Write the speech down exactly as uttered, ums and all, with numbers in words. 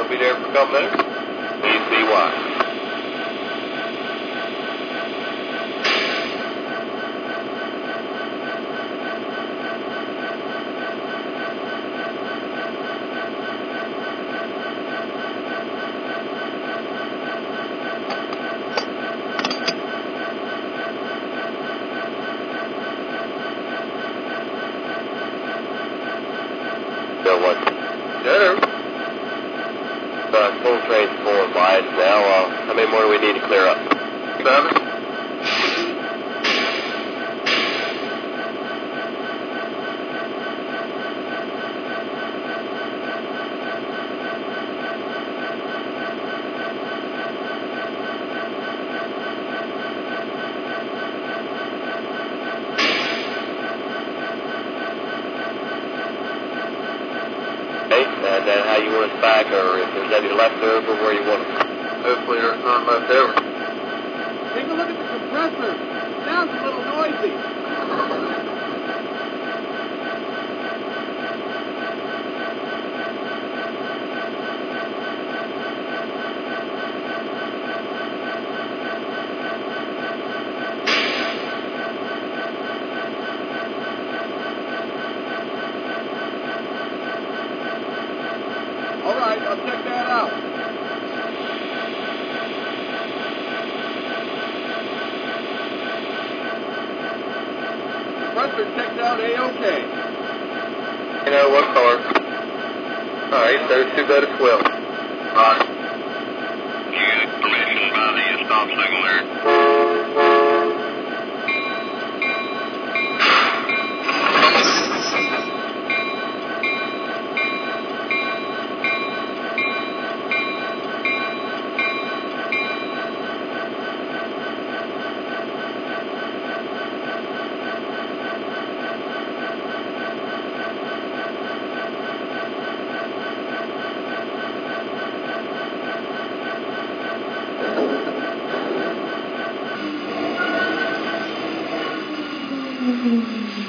I'll be there for a couple minutes. Please be wise. So what? Dinner. Uh, full train's pulling wide now. Uh, how many more do we need to clear up? Seven. And then how you want us back, or if there's any left over, where you want us. Hopefully there's none left over. Take a look at the compressor. It sounds a little noisy. All right, I'll check that out. Compressor checked out A-OK. You know, what color? All right, those two go to twelve. Right. You get permission by the stop signal there. Mm-hmm.